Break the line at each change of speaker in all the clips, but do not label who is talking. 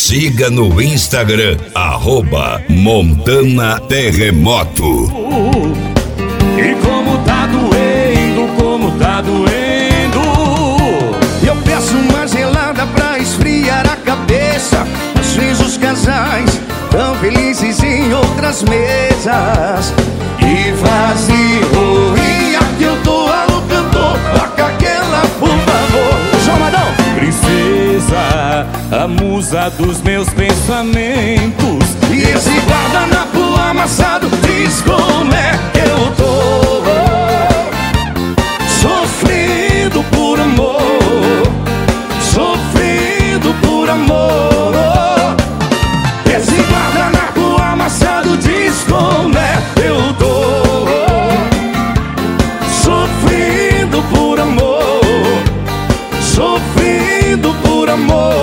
Siga no Instagram, @Montana Terremoto.
E como tá doendo,
eu peço uma gelada pra esfriar a cabeça. Às vezes os casais tão felizes em outras mesas. E vazio, e aqui eu tô alô cantor, toca aquela por favor. Salvadão!
princesa, a musa dos meus pensamentos.
E esse guardanapo amassado diz como é que eu tô. Sofrendo por amor, sofrendo por amor. Esse guardanapo amassado diz como é que eu tô. Sofrendo por amor, sofrendo por amor.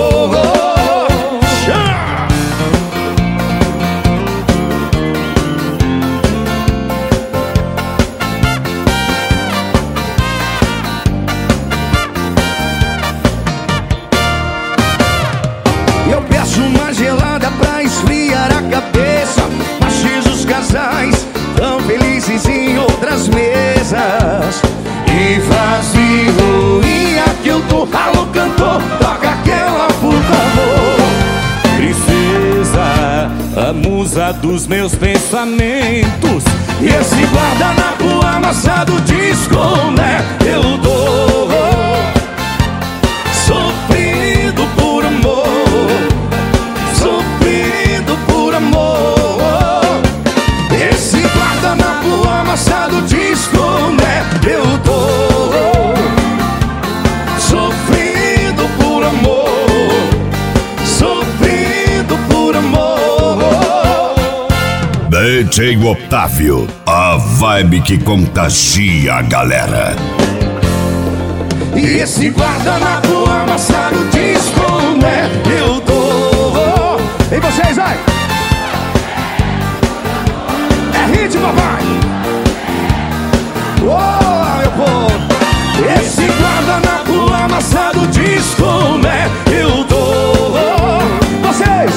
Eu peço uma gelada pra esfriar a cabeça. Mas os casais tão felizes em outras mesas. E vazio, e aqui eu tô, alô cantor, toca aquela por favor.
Princesa, a musa dos meus pensamentos.
E esse guardanapo amassado diz como é que eu tô. Sofrendo por amor, sofrendo por amor. Esse guardanapo amassado diz como é que eu tô. Sofrendo por amor, sofrendo por amor.
DJ Otávio, a vibe que contagia a galera.
E esse guardanapo amassado diz como é que eu tô. E vocês, vai! É hit, papai! Oh, meu povo! Esse guardanapo amassado diz como é que eu tô. Vocês!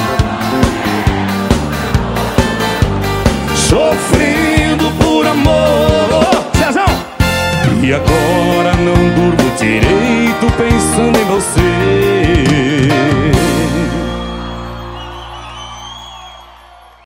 Sofrendo por amor. Cezão!
E agora não durmo direito pensando